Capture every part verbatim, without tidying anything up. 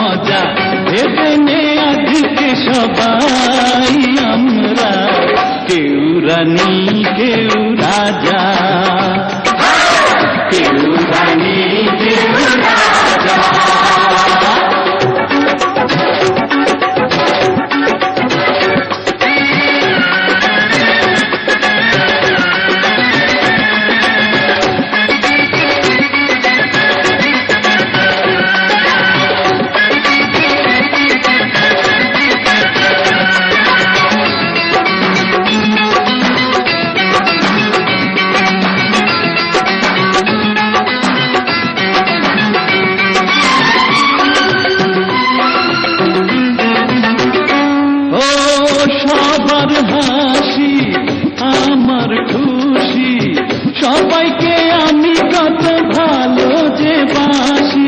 মজা ভেবে নে আজকে সবাই আমরা কেউ রানী কেউ রাজা কেউ রানী কেউ রাজা সবার হাসি আমার খুশি সবাইকে আমি কত ভালো যে বাসি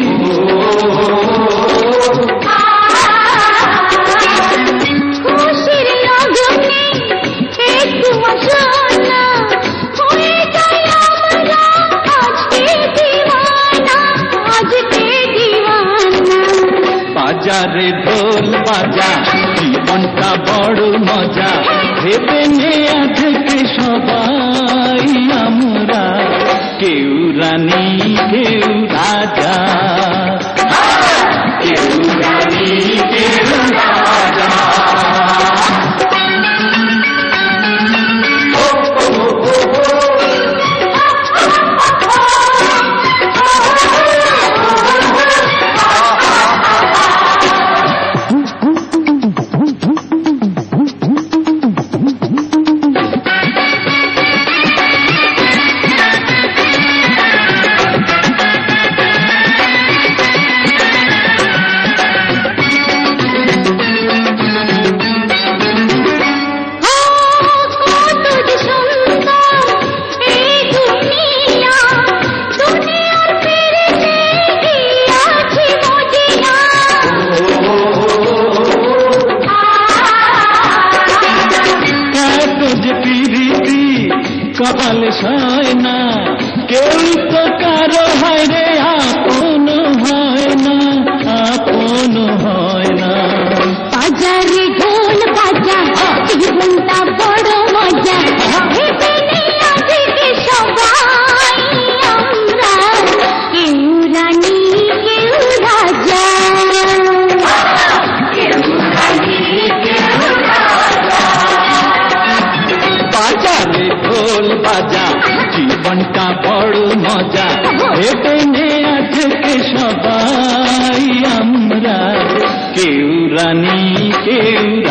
খুশির লগনে একটু মশালা হয়ে যায় আমরা আজকে দিওয়ানা আজকে দিওয়ানা বাজারে ঢোল বাজা জীবনটা বড় মজা ভেবে নে আজকে সবাই আমরা কেউ রানী কেউ রাজা কেউ রানী কেউ রাজা কপাল সয় না কেউ তো কারো হয় রে আপন হয় না আপন হয় না বাজারে ঢোল বাজা জীবনটা বড় মজা ভেবে নে আজকে সবাই আমরা কেউ রানী কেউ রাজা কেউ রানী কেউ রাজা বাজারে ঢোল বাজা জীবনটা বড় মজা ভেবে নে আজকে সবাই আমরা কেউ রানী কেউ